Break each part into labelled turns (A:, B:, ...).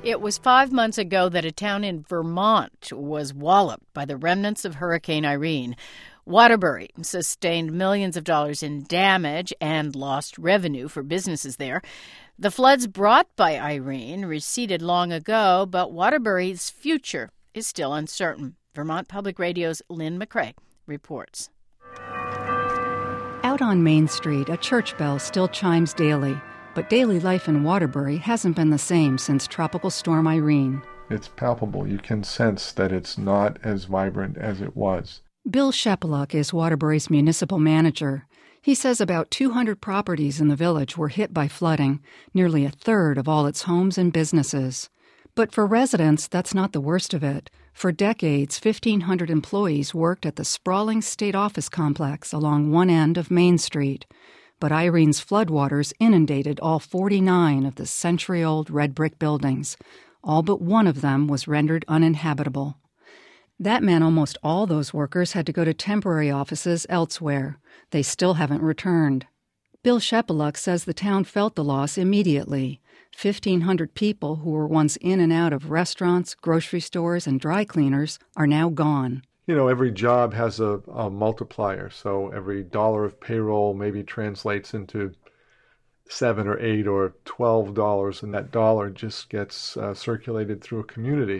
A: It was 5 months ago that a town in Vermont was walloped by the remnants of Hurricane Irene. Waterbury sustained millions of dollars in damage and lost revenue for businesses there. The floods brought by Irene receded long ago, but Waterbury's future is still uncertain. Vermont Public Radio's Lynn McCrae reports.
B: Out on Main Street, a church bell still chimes daily, but daily life in Waterbury hasn't been the same since Tropical Storm Irene.
C: It's palpable. You can sense that it's not as vibrant as it was.
B: Bill Shepeluk is Waterbury's municipal manager. He says about 200 properties in the village were hit by flooding, nearly a third of all its homes and businesses. But for residents, that's not the worst of it. For decades, 1,500 employees worked at the sprawling state office complex along one end of Main Street. But Irene's floodwaters inundated all 49 of the century-old red brick buildings. All but one of them was rendered uninhabitable. That meant almost all those workers had to go to temporary offices elsewhere. They still haven't returned. Bill Shepeluk says the town felt the loss immediately. 1,500 people who were once in and out of restaurants, grocery stores, and dry cleaners are now gone.
C: You know, every job has a multiplier, so every dollar of payroll maybe translates into $7 or $8 or $12, and that dollar just gets circulated through a community.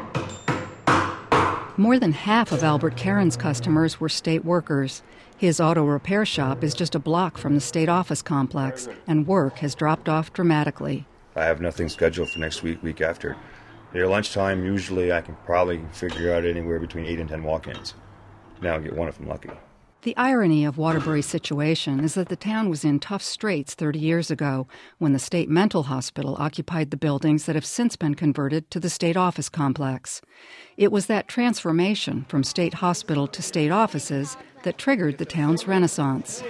B: More than half of Albert Caron's customers were state workers. His auto repair shop is just a block from the state office complex, and work has dropped off dramatically.
D: I have nothing scheduled for next week after. Near lunchtime, usually I can probably figure out anywhere between 8 and 10 walk-ins. Now I'll get one if I'm lucky.
B: The irony of Waterbury's situation is that the town was in tough straits 30 years ago when the state mental hospital occupied the buildings that have since been converted to the state office complex. It was that transformation from state hospital to state offices that triggered the town's renaissance.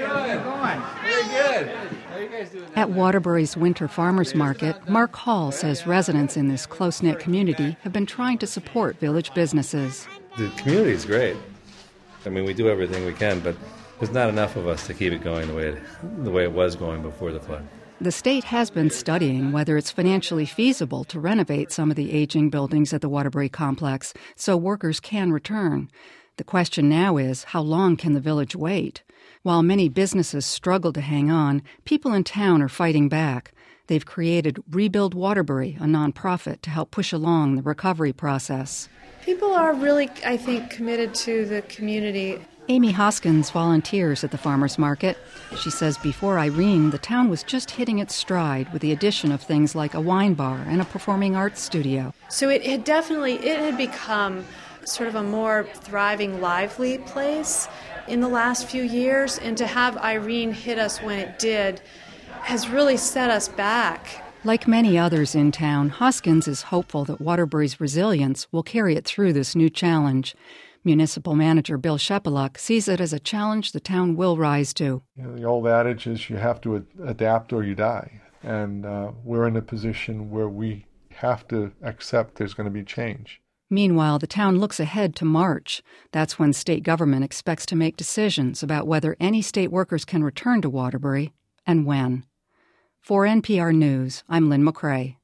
B: At Waterbury's Winter Farmers Market, Mark Hall says residents in this close-knit community have been trying to support village businesses.
E: The community is great. I mean, we do everything we can, but there's not enough of us to keep it going the way it was going before the flood.
B: The state has been studying whether it's financially feasible to renovate some of the aging buildings at the Waterbury complex so workers can return. The question now is, how long can the village wait? While many businesses struggle to hang on, people in town are fighting back. They've created Rebuild Waterbury, a nonprofit, to help push along the recovery process.
F: People are really, I think, committed to the community.
B: Amy Hoskins volunteers at the farmers market. She says before Irene, the town was just hitting its stride with the addition of things like a wine bar and a performing arts studio.
F: So it had become sort of a more thriving, lively place in the last few years. And to have Irene hit us when it did has really set us back.
B: Like many others in town, Hoskins is hopeful that Waterbury's resilience will carry it through this new challenge. Municipal manager Bill Shepeluk sees it as a challenge the town will rise to.
C: You know, the old adage is you have to adapt or you die. And we're in a position where we have to accept there's going to be change.
B: Meanwhile, the town looks ahead to March. That's when state government expects to make decisions about whether any state workers can return to Waterbury and when. For NPR News, I'm Lynn McCrae.